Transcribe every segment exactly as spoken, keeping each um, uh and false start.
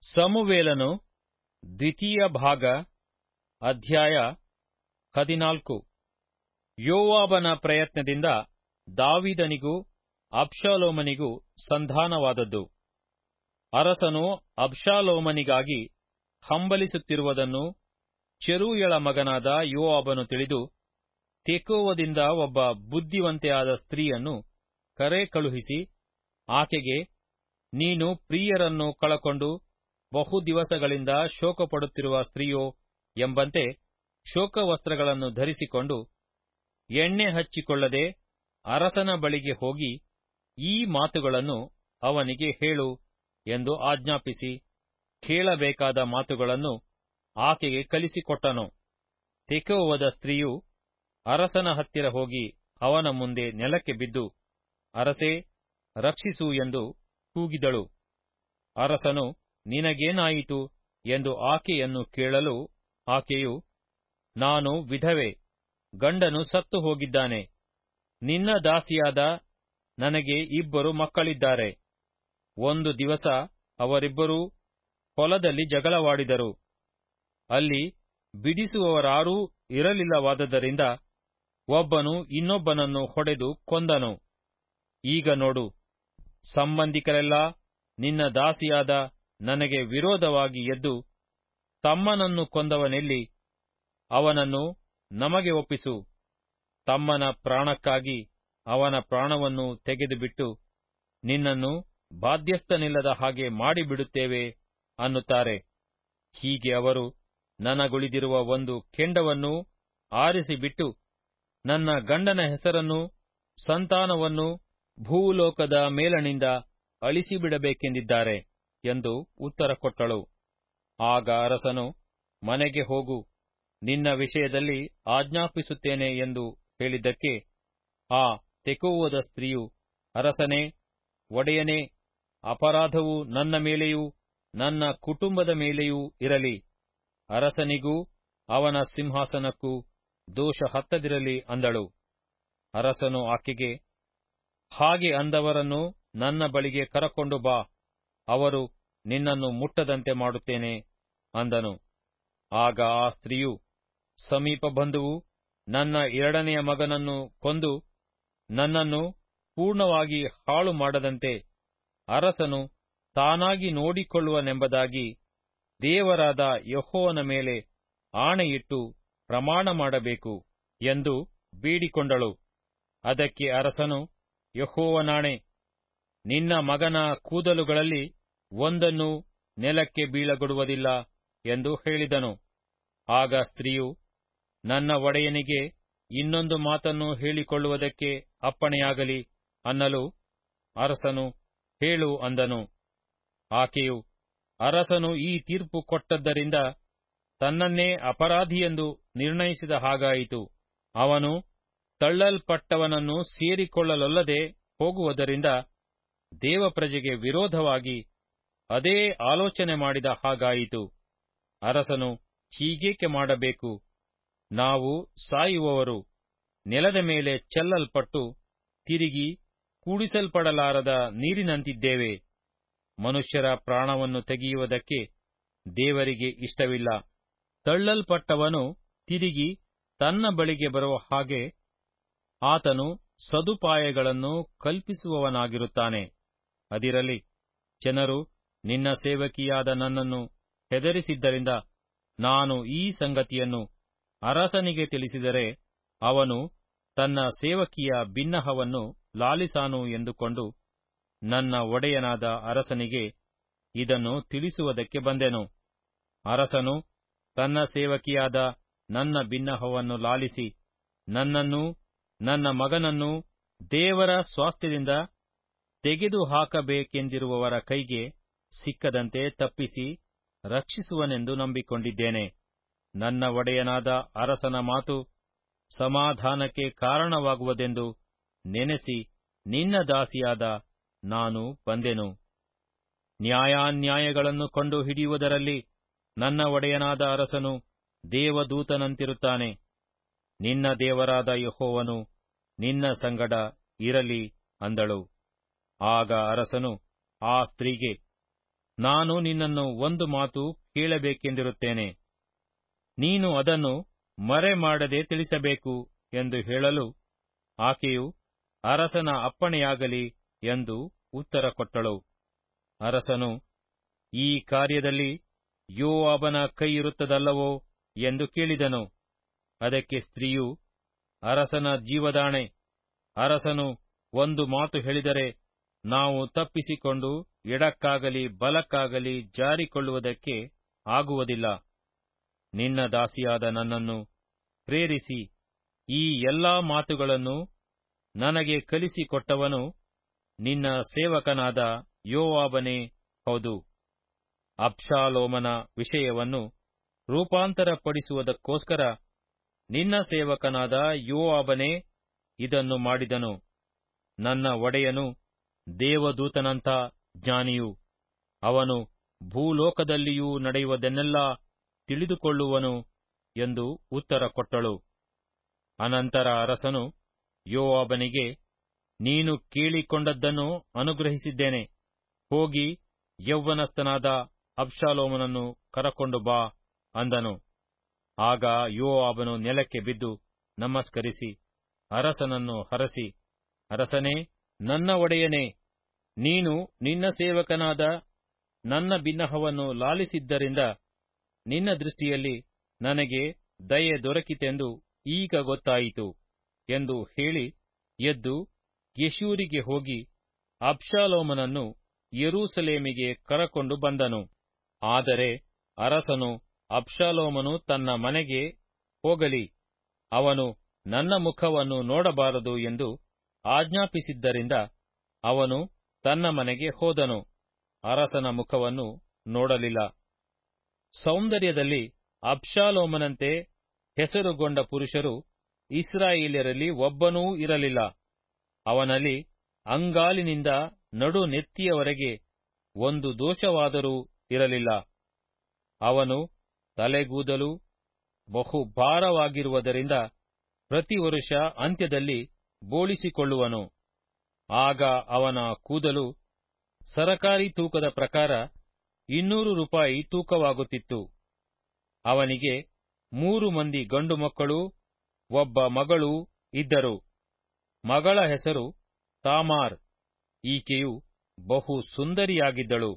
ಸಮುವೇಲನು ದ್ವಿತೀಯ ಭಾಗ ಅಧ್ಯಾಯ ಹದಿನಾಲ್ಕು. ಯೋವಾಬನ ಪ್ರಯತ್ನದಿಂದ ದಾವೀದನಿಗೂ ಅಬ್ಷಾಲೋಮನಿಗೂ ಸಂಧಾನವಾದದ್ದು. ಅರಸನು ಅಬ್ಷಾಲೋಮನಿಗಾಗಿ ಹಂಬಲಿಸುತ್ತಿರುವುದನ್ನು ಚೆರೂಯಳ ಮಗನಾದ ಯೋವಾಬನು ತಿಳಿದು ತೆಕೋವದಿಂದ ಒಬ್ಬ ಬುದ್ಧಿವಂತೆಯಾದ ಸ್ತ್ರೀಯನ್ನು ಕರೆ ಕಳುಹಿಸಿ ಆಕೆಗೆ, ನೀನು ಪ್ರಿಯರನ್ನು ಕಳಕೊಂಡು ಬಹು ದಿವಸಗಳಿಂದ ಶೋಕಪಡುತ್ತಿರುವ ಸ್ತ್ರೀಯೋ ಎಂಬಂತೆ ಶೋಕವಸ್ತ್ರಗಳನ್ನು ಧರಿಸಿಕೊಂಡು ಎಣ್ಣೆ ಹಚ್ಚಿಕೊಳ್ಳದೆ ಅರಸನ ಬಳಿಗೆ ಹೋಗಿ ಈ ಮಾತುಗಳನ್ನು ಅವನಿಗೆ ಹೇಳು ಎಂದು ಆಜ್ಞಾಪಿಸಿ ಕೇಳಬೇಕಾದ ಮಾತುಗಳನ್ನು ಆಕೆಗೆ ಕಲಿಸಿಕೊಟ್ಟನು. ತೆಕೋವದ ಸ್ತ್ರೀಯು ಅರಸನ ಹತ್ತಿರ ಹೋಗಿ ಅವನ ಮುಂದೆ ನೆಲಕ್ಕೆ ಬಿದ್ದು, ಅರಸೇ, ರಕ್ಷಿಸು ಎಂದು ಕೂಗಿದಳು. ಅರಸನು, ನಿನಗೇನಾಯಿತು ಎಂದು ಆಕೆಯನ್ನು ಕೇಳಲು ಆಕೆಯು, ನಾನು ವಿಧವೆ, ಗಂಡನು ಸತ್ತು ಹೋಗಿದ್ದಾನೆ. ನಿನ್ನ ದಾಸಿಯಾದ ನನಗೆ ಇಬ್ಬರು ಮಕ್ಕಳಿದ್ದಾರೆ. ಒಂದು ದಿವಸ ಅವರಿಬ್ಬರೂ ಹೊಲದಲ್ಲಿ ಜಗಳವಾಡಿದರು. ಅಲ್ಲಿ ಬಿಡಿಸುವವರಾರೂ ಇರಲಿಲ್ಲವಾದ್ದರಿಂದ ಒಬ್ಬನು ಇನ್ನೊಬ್ಬನನ್ನು ಹೊಡೆದು ಕೊಂದನು. ಈಗ ನೋಡು, ಸಂಬಂಧಿಕರೆಲ್ಲ ನಿನ್ನ ದಾಸಿಯಾದ ನನಗೆ ವಿರೋಧವಾಗಿ ಎದ್ದು, ತಮ್ಮನನ್ನು ಕೊಂದವನೆಲ್ಲಿ? ಅವನನ್ನು ನಮಗೆ ಒಪ್ಪಿಸು. ತಮ್ಮನ ಪ್ರಾಣಕ್ಕಾಗಿ ಅವನ ಪ್ರಾಣವನ್ನು ತೆಗೆದುಬಿಟ್ಟು ನಿನ್ನನ್ನು ಬಾಧ್ಯಸ್ಥನಿಲ್ಲದ ಹಾಗೆ ಮಾಡಿಬಿಡುತ್ತೇವೆ ಅನ್ನುತ್ತಾರೆ. ಹೀಗೆ ಅವರು ನನಗುಳಿದಿರುವ ಒಂದು ಕೆಂಡವನ್ನೂ ಆರಿಸಿಬಿಟ್ಟು ನನ್ನ ಗಂಡನ ಹೆಸರನ್ನೂ ಸಂತಾನವನ್ನೂ ಭೂಲೋಕದ ಮೇಲಣಿಂದ ಅಳಿಸಿಬಿಡಬೇಕೆಂದಿದ್ದಾರೆ ಎಂದು ಉತ್ತರ ಕೊಟ್ಟಳು. ಆಗ ಅರಸನು, ಮನೆಗೆ ಹೋಗು, ನಿನ್ನ ವಿಷಯದಲ್ಲಿ ಆಜ್ಞಾಪಿಸುತ್ತೇನೆ ಎಂದು ಹೇಳಿದ್ದಕ್ಕೆ ಆ ತೆಕೋವದ ಸ್ತ್ರೀಯು, ಅರಸನೇ, ಒಡೆಯನೇ, ಅಪರಾಧವು ನನ್ನ ಮೇಲೆಯೂ ನನ್ನ ಕುಟುಂಬದ ಮೇಲೆಯೂ ಇರಲಿ. ಅರಸನಿಗೂ ಅವನ ಸಿಂಹಾಸನಕ್ಕೂ ದೋಷ ಹತ್ತದಿರಲಿ ಅಂದಳು. ಅರಸನು ಆಕೆಗೆ, ಹಾಗೆ ಅಂದವರನ್ನು ನನ್ನ ಬಳಿಗೆ ಕರಕೊಂಡು ಬಾ, ಅವರು ನಿನ್ನನ್ನು ಮುಟ್ಟದಂತೆ ಮಾಡುತ್ತೇನೆ ಅಂದನು. ಆಗ ಆ ಸ್ತ್ರೀಯು, ಸಮೀಪ ಬಂಧುವು ನನ್ನ ಎರಡನೆಯ ಮಗನನ್ನು ಕೊಂದು ನನ್ನನ್ನು ಪೂರ್ಣವಾಗಿ ಹಾಳು ಮಾಡದಂತೆ ಅರಸನು ತಾನಾಗಿ ನೋಡಿಕೊಳ್ಳುವನೆಂಬುದಾಗಿ ದೇವರಾದ ಯೆಹೋವನ ಮೇಲೆ ಆಣೆಯಿಟ್ಟು ಪ್ರಮಾಣ ಮಾಡಬೇಕು ಎಂದು ಬೇಡಿಕೊಂಡಳು. ಅದಕ್ಕೆ ಅರಸನು, ಯೆಹೋವನಾಣೆ, ನಿನ್ನ ಮಗನ ಕೂದಲುಗಳಲ್ಲಿ ಒಂದನ್ನೂ ನೆಲಕ್ಕೆ ಬೀಳಗೊಡುವುದಿಲ್ಲ ಎಂದು ಹೇಳಿದನು. ಆಗ ಸ್ತ್ರೀಯು, ನನ್ನ ಒಡೆಯನಿಗೆ ಇನ್ನೊಂದು ಮಾತನ್ನು ಹೇಳಿಕೊಳ್ಳುವುದಕ್ಕೆ ಅಪ್ಪಣೆಯಾಗಲಿ ಅನ್ನಲು ಅರಸನು, ಹೇಳು ಅಂದನು. ಆಕೆಯು, ಅರಸನು ಈ ತೀರ್ಪು ಕೊಟ್ಟದ್ದರಿಂದ ತನ್ನನ್ನೇ ಅಪರಾಧಿಯೆಂದು ನಿರ್ಣಯಿಸಿದ ಹಾಗಾಯಿತು. ಅವನು ತಳ್ಳಲ್ಪಟ್ಟವನನ್ನು ಸೇರಿಕೊಳ್ಳಲೊಲ್ಲದೆ ಹೋಗುವುದರಿಂದ ದೇವಪ್ರಜೆಗೆ ವಿರೋಧವಾಗಿ ಅದೇ ಆಲೋಚನೆ ಮಾಡಿದ ಹಾಗಾಯಿತು. ಅರಸನು ಹೀಗೇಕೆ ಮಾಡಬೇಕು? ನಾವು ಸಾಯುವವರು ನೆಲದ ಮೇಲೆ ಚೆಲ್ಲಲ್ಪಟ್ಟು ತಿರುಗಿ ಕೂಡಿಸಲ್ಪಡಲಾರದ ನೀರಿನಂತಿದ್ದೇವೆ. ಮನುಷ್ಯರ ಪ್ರಾಣವನ್ನು ತೆಗೆಯುವುದಕ್ಕೆ ದೇವರಿಗೆ ಇಷ್ಟವಿಲ್ಲ. ತಳ್ಳಲ್ಪಟ್ಟವನು ತಿರುಗಿ ತನ್ನ ಬಳಿಗೆ ಬರುವ ಹಾಗೆ ಆತನು ಸದುಪಾಯಗಳನ್ನು ಕಲ್ಪಿಸುವವನಾಗಿರುತ್ತಾನೆ. ಅದಿರಲಿ, ಜನರು ನಿನ್ನ ಸೇವಕಿಯಾದ ನನ್ನನ್ನು ಹೆದರಿಸಿದ್ದರಿಂದ ನಾನು ಈ ಸಂಗತಿಯನ್ನು ಅರಸನಿಗೆ ತಿಳಿಸಿದರೆ ಅವನು ತನ್ನ ಸೇವಕಿಯ ಬಿನ್ನಹವನ್ನು ಲಾಲಿಸಾನು ಎಂದುಕೊಂಡು ನನ್ನ ಒಡೆಯನಾದ ಅರಸನಿಗೆ ಇದನ್ನು ತಿಳಿಸುವುದಕ್ಕೆ ಬಂದೆನು. ಅರಸನು ತನ್ನ ಸೇವಕಿಯಾದ ನನ್ನ ಬಿನ್ನಹವನ್ನು ಲಾಲಿಸಿ ನನ್ನನ್ನೂ ನನ್ನ ಮಗನನ್ನೂ ದೇವರ ಸ್ವಾಸ್ಥ್ಯದಿಂದ ತೆಗೆದುಹಾಕಬೇಕೆಂದಿರುವವರ ಕೈಗೆ ಸಿಕ್ಕದಂತೆ ತಪ್ಪಿಸಿ ರಕ್ಷಿಸುವನೆಂದು ನಂಬಿಕೊಂಡಿದ್ದೇನೆ. ನನ್ನ ಒಡೆಯನಾದ ಅರಸನ ಮಾತು ಸಮಾಧಾನಕ್ಕೆ ಕಾರಣವಾಗುವುದೆಂದು ನೆನೆಸಿ ನಿನ್ನ ದಾಸಿಯಾದ ನಾನು ಬಂದೆನು. ನ್ಯಾಯಾನ್ಯಾಯಗಳನ್ನು ಕಂಡು ಹಿಡಿಯುವುದರಲ್ಲಿ ನನ್ನ ಒಡೆಯನಾದ ಅರಸನು ದೇವದೂತನಂತಿರುತ್ತಾನೆ. ನಿನ್ನ ದೇವರಾದ ಯೆಹೋವನು ನಿನ್ನ ಸಂಗಡ ಇರಲಿ ಅಂದಳು. ಆಗ ಅರಸನು ಆ ಸ್ತ್ರೀಗೆ, ನಾನು ನಿನ್ನನ್ನು ಒಂದು ಮಾತು ಕೇಳಬೇಕೆಂದಿರುತ್ತೇನೆ. ನೀನು ಅದನ್ನು ಮರೆಮಾಡದೆ ತಿಳಿಸಬೇಕು ಎಂದು ಹೇಳಲು, ಆಕೆಯು, ಅರಸನ ಅಪ್ಪಣೆಯಾಗಲಿ ಎಂದು ಉತ್ತರ ಕೊಟ್ಟಳು. ಅರಸನು, ಈ ಕಾರ್ಯದಲ್ಲಿ ಯೋವಾಬನ ಕೈಯಿರುತ್ತದಲ್ಲವೋ ಎಂದು ಕೇಳಿದನು. ಅದಕ್ಕೆ ಸ್ತ್ರೀಯು, ಅರಸನ ಜೀವದಾಣೆ, ಅರಸನು ಒಂದು ಮಾತು ಹೇಳಿದರೆ ನಾವು ತಪ್ಪಿಸಿಕೊಂಡು ಎಡಕ್ಕಾಗಲಿ ಬಲಕ್ಕಾಗಲಿ ಜಾರಿಕೊಳ್ಳುವುದಕ್ಕೆ ಆಗುವುದಿಲ್ಲ. ನಿನ್ನ ದಾಸಿಯಾದ ನನ್ನನ್ನು ಪ್ರೇರಿಸಿ ಈ ಎಲ್ಲಾ ಮಾತುಗಳನ್ನು ನನಗೆ ಕಲಿಸಿಕೊಟ್ಟವನು ನಿನ್ನ ಸೇವಕನಾದ ಯೋವಾಬನೇ ಹೌದು. ಅಬ್ಷಾಲೋಮನ ವಿಷಯವನ್ನು ರೂಪಾಂತರಪಡಿಸುವುದಕ್ಕೋಸ್ಕರ ನಿನ್ನ ಸೇವಕನಾದ ಯೋವಾಬನೇ ಇದನ್ನು ಮಾಡಿದನು. ನನ್ನ ಒಡೆಯನು ದೇವದೂತನಂಥ ಜ್ಞಾನಿಯು, ಅವನು ಭೂಲೋಕದಲ್ಲಿಯೂ ನಡೆಯುವುದನ್ನೆಲ್ಲಾ ತಿಳಿದುಕೊಳ್ಳುವನು ಎಂದು ಉತ್ತರ ಕೊಟ್ಟಳು. ಅನಂತರ ಅರಸನು ಯೋವಾಬನಿಗೆ, ನೀನು ಕೇಳಿಕೊಂಡದ್ದನ್ನು ಅನುಗ್ರಹಿಸಿದ್ದೇನೆ. ಹೋಗಿ ಯೌವನಸ್ಥನಾದ ಅಬ್ಷಾಲೋಮನನ್ನು ಕರಕೊಂಡು ಬಾ ಅಂದನು. ಆಗ ಯೋವಾಬನು ನೆಲಕ್ಕೆ ಬಿದ್ದು ನಮಸ್ಕರಿಸಿ ಅರಸನನ್ನು ಹರಸಿ, ಅರಸನೇ, ನನ್ನ ಒಡೆಯನೇ, ನೀನು ನಿನ್ನ ಸೇವಕನಾದ ನನ್ನ ಬಿನ್ನಹವನ್ನು ಲಾಲಿಸಿದ್ದರಿಂದ ನಿನ್ನ ದೃಷ್ಟಿಯಲ್ಲಿ ನನಗೆ ದಯೆ ದೊರಕಿತೆಂದು ಈಗ ಗೊತ್ತಾಯಿತು ಎಂದು ಹೇಳಿ ಎದ್ದು ಗೆಷೂರಿಗೆ ಹೋಗಿ ಅಬ್ಷಾಲೋಮನನ್ನು ಯೆರೂಸಲೇಮಿಗೆ ಕರಕೊಂಡು ಬಂದನು. ಆದರೆ ಅರಸನು, ಅಬ್ಷಾಲೋಮನು ತನ್ನ ಮನೆಗೆ ಹೋಗಲಿ, ಅವನು ನನ್ನ ಮುಖವನ್ನು ನೋಡಬಾರದು ಎಂದು ಆಜ್ಞಾಪಿಸಿದ್ದರಿಂದ ಅವನು ತನ್ನ ಮನೆಗೆ ಹೋದನು. ಅರಸನ ಮುಖವನ್ನು ನೋಡಲಿಲ್ಲ. ಸೌಂದರ್ಯದಲ್ಲಿ ಅಬ್ಷಾಲೋಮನಂತೆ ಹೆಸರುಗೊಂಡ ಪುರುಷರು ಇಸ್ರಾಯೇಲ್ಯರಲ್ಲಿ ಒಬ್ಬನೂ ಇರಲಿಲ್ಲ. ಅವನಲ್ಲಿ ಅಂಗಾಲಿನಿಂದ ನಡು ನೆತ್ತಿಯವರೆಗೆ ಒಂದು ದೋಷವಾದರೂ ಇರಲಿಲ್ಲ. ಅವನು ತಲೆಗೂದಲು ಬಹು ಭಾರವಾಗಿರುವುದರಿಂದ ಪ್ರತಿ ವರುಷ ಅಂತ್ಯದಲ್ಲಿ ಬೋಳಿಸಿಕೊಳ್ಳುವನು. ಆಗ ಅವನ ಕೂದಲು ಸರಕಾರಿ ತೂಕದ ಪ್ರಕಾರ ಇನ್ನೂರು ರೂಪಾಯಿ ತೂಕವಾಗುತ್ತಿತ್ತು. ಅವನಿಗೆ ಮೂರು ಮಂದಿ ಗಂಡು ಮಕ್ಕಳೂ ಒಬ್ಬ ಮಗಳೂ ಇದ್ದರು. ಮಗಳ ಹೆಸರು ತಾಮಾರ್. ಈಕೆಯು ಬಹು ಸುಂದರಿಯಾಗಿದ್ದಳು.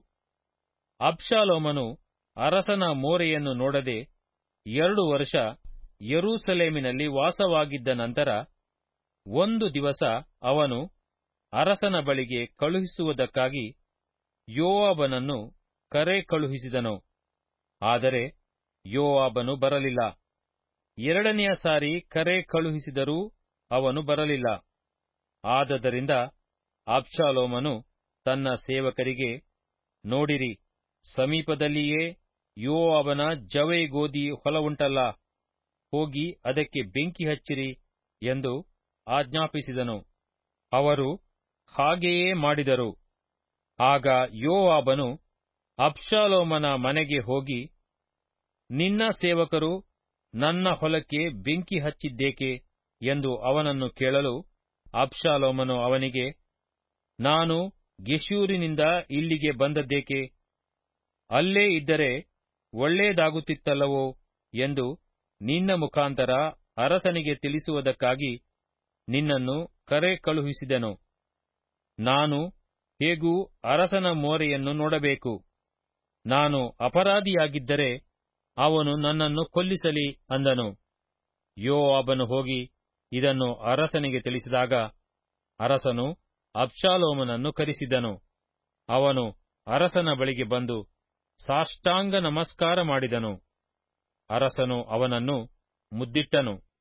ಅಬ್ಷಾಲೋಮನು ಅರಸನ ಮೋರೆಯನ್ನು ನೋಡದೆ ಎರಡು ವರ್ಷ ಯೆರೂಸಲೇಮಿನಲ್ಲಿ ವಾಸವಾಗಿದ್ದ ನಂತರ ಒಂದು ದಿವಸ ಅವನು ಅರಸನ ಬಳಿಗೆ ಕಳುಹಿಸುವುದಕ್ಕಾಗಿ ಯೋವಾಬನನ್ನು ಕರೆ ಕಳುಹಿಸಿದನು. ಆದರೆ ಯೋವಾಬನು ಬರಲಿಲ್ಲ. ಎರಡನೆಯ ಸಾರಿ ಕರೆ ಕಳುಹಿಸಿದರೂ ಅವನು ಬರಲಿಲ್ಲ. ಆದದರಿಂದ ಅಬ್ಷಾಲೋಮನು ತನ್ನ ಸೇವಕರಿಗೆ, ನೋಡಿರಿ, ಸಮೀಪದಲ್ಲಿಯೇ ಯೋವಾಬನ ಜವೈ ಗೋದಿ ಹೊಲವುಂಟಲ್ಲ, ಹೋಗಿ ಅದಕ್ಕೆ ಬೆಂಕಿ ಹಚ್ಚಿರಿ ಎಂದು ಆಜ್ಞಾಪಿಸಿದನು. ಅವರು ಹಾಗೆಯೇ ಮಾಡಿದರು. ಆಗ ಯೋವಾಬನು ಅಬ್ಷಾಲೋಮನ ಮನೆಗೆ ಹೋಗಿ, ನಿನ್ನ ಸೇವಕರು ನನ್ನ ಹೊಲಕ್ಕೆ ಬೆಂಕಿ ಹಚ್ಚಿದ್ದೇಕೆ ಎಂದು ಅವನನ್ನು ಕೇಳಲು, ಅಬ್ಷಾಲೋಮನು ಅವನಿಗೆ, ನಾನು ಗೆಷೂರಿನಿಂದ ಇಲ್ಲಿಗೆ ಬಂದದ್ದೇಕೆ? ಅಲ್ಲೇ ಇದ್ದರೆ ಒಳ್ಳೇದಾಗುತ್ತಿತ್ತಲ್ಲವೋ ಎಂದು ನಿನ್ನ ಮುಖಾಂತರ ಅರಸನಿಗೆ ತಿಳಿಸುವುದಕ್ಕಾಗಿ ನಿನ್ನನ್ನು ಕರೆ ಕಳುಹಿಸಿದೆನು. ನಾನು ಹೇಗೂ ಅರಸನ ಮೋರೆಯನ್ನು ನೋಡಬೇಕು. ನಾನು ಅಪರಾಧಿಯಾಗಿದ್ದರೆ ಅವನು ನನ್ನನ್ನು ಕೊಲ್ಲಿಸಲಿ ಅಂದನು. ಯೋವಾಬನು ಹೋಗಿ ಇದನ್ನು ಅರಸನಿಗೆ ತಿಳಿಸಿದಾಗ ಅರಸನು ಅಬ್ಷಾಲೋಮನನ್ನು ಕರೆಸಿದನು. ಅವನು ಅರಸನ ಬಳಿಗೆ ಬಂದು ಸಾಷ್ಟಾಂಗ ನಮಸ್ಕಾರ ಮಾಡಿದನು. ಅರಸನು ಅವನನ್ನು ಮುದ್ದಿಟ್ಟನು.